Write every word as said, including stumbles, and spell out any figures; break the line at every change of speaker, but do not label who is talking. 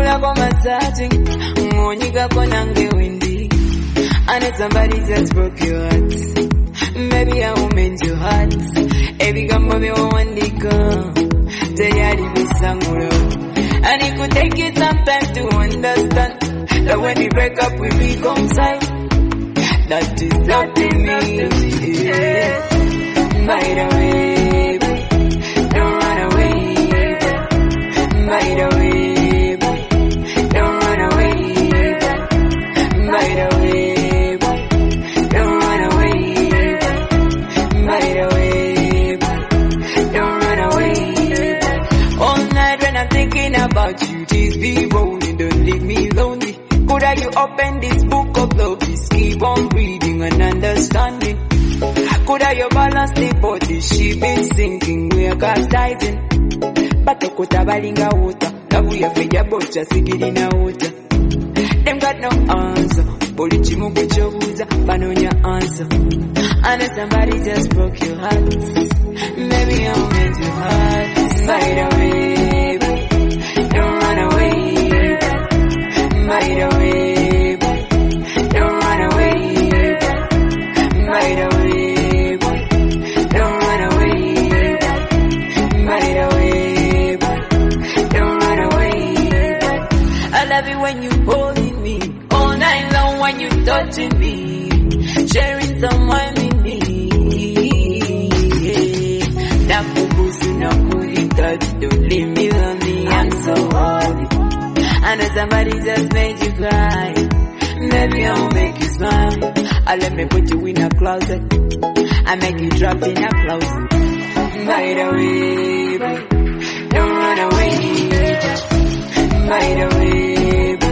Mula kwa massaging, Monica konange windy. I know somebody just broke your heart. Maybe I will mend your heart. Every come me one dicker. Tell you the sanguro. And it could take you some time to understand that when we break up we reconcile. That is not to me. Yeah. By the way, don't run away. By the way, don't run away. By the way, don't run away. By the way, don't run away. All night when I'm thinking about you, please be rolling, don't leave me lonely. Could I you open this book of love, just keep on reading and understanding. Could I you balance the body, she been sinking, we are capsizing. But the kota balinga water, love we have feja bocha, sigiri na water. Them got no answer, polichi muke chobuza, panonya answer. I know somebody just broke your heart, maybe I'll mend your heart. By the way, don't run away. By the way, don't run away. By the way, don't run away. By the way, don't run away. I love it when you holding me all night long, when you touching me, sharing someone with me. Nakubusu nakuhitaji, don't leave me lonely, I'm so horny. I know somebody just made you cry. Maybe I'll make you smile. I let me put you in a closet. I make you drop in a closet. By the way, don't run away. By the way,